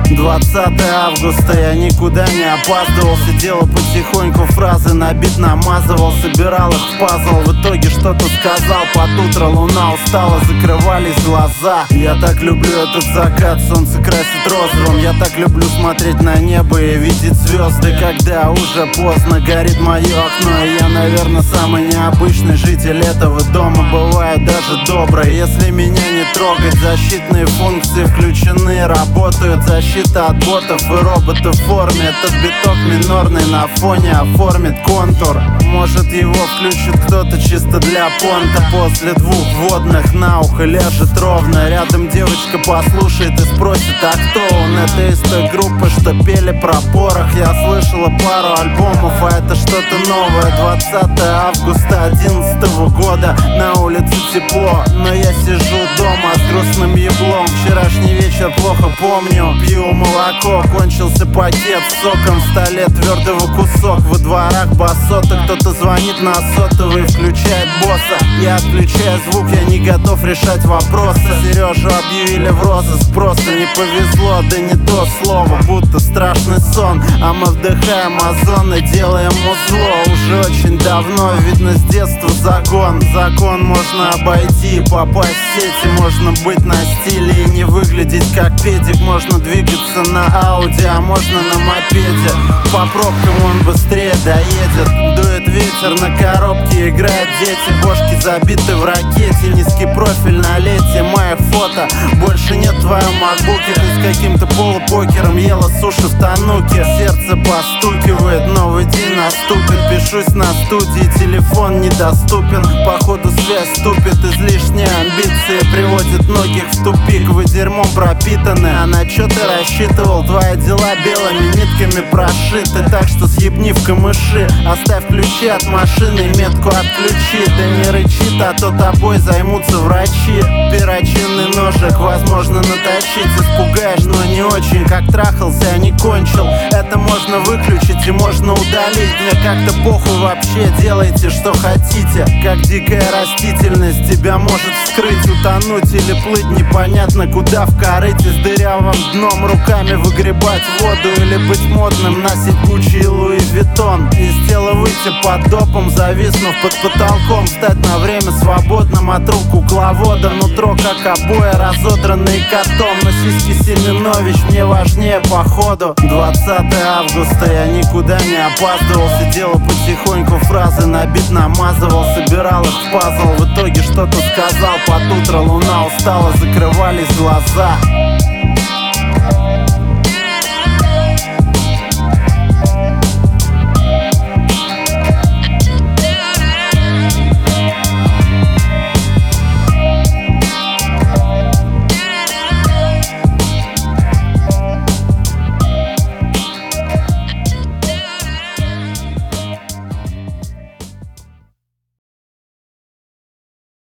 20 августа, я никуда не опаздывал. Сидела потихоньку, фразы на бит намазывал. Собирал их в пазл, в итоге что-то сказал. Под утро луна устала, закрывались глаза. Я так люблю этот закат, солнце красит розовым. Я так люблю смотреть на небо и видеть звезды, когда уже поздно горит мое окно. И я, наверное, самый необычный житель этого дома. Бываю даже добрый, если меня не трогать. Защитные функции включены, работают. Защита от ботов и роботов в форме. Этот биток минорный на фоне оформит контур. Может, его включит кто-то чисто для понта. После двух водных на ухо ляжет ровно. Рядом девочка послушает и спросит: а кто он? Это из той группы, что пели про порох. Я слышала пару альбомов, а это что-то новое. 20 августа 11 года, на улице тепло, но я сижу дома с грустным еблом. Вчерашний вечер плохо помню, пью молоко. Кончился пакет с соком, в столе твердого кусок. Во дворах басота, кто-то звонит на сотовый, включает босса. Я отключаю звук, я не готов решать вопросы. Сережу объявили в розыск, просто не повезло. Да не то слово, будто страшный сон. А мы вдыхаем озон и делаем узло. Уже очень давно, видно с детства загон. Закон можно обойти, попасть в сети. Можно быть на стиле и не выглядеть как педик. Можно двигаться на ауди, а можно на мопеде. По пробкам он быстрее доедет. Дует ветер на коробке, играют дети. Бошки забиты в ракете, низкий профиль на лете. Моих фото больше нет в твоем макбуке. Ты с каким-то полупокером ела суши в тануке. Сердце постукивает, новый день наступит. Пишусь на студии, телефон недоступен. Походу связь ступит, излишние амбиции приводят многих в тупик. Вы дерьмом пропитаны, а на чё ты рассчитывал? Твои дела белыми нитками прошиты. Так что съебни в камыши, оставь ключи от машины, метку отключи. Да не рычит, а то тобой займутся врачи. Перочинный ножик возможно наточить. Испугаешь, но не очень, как трахался, а не кончил. Это можно выключить и можно удалить. Мне как-то похуй вообще, делайте что хотите. Как дикая растительность тебя может вскрыть, утонуть или плыть непонятно куда в корыте. С дырявым дном руками выгребать воду. Или быть модным, носить Гуччи и Луи Виттон. Из тела выйти под допом, зависнув под потолком. Стать на время свободным от рук кукловода. Нутро как обои, разодранные котом. Но сиськи Семенович мне важнее походу. 20 августа, я никуда не опаздывал. Сидела потихоньку, фразы на бит намазывал. Собирал их в пазл, в итоге что-то сказал. Под утро луна устала, закрывались глаза.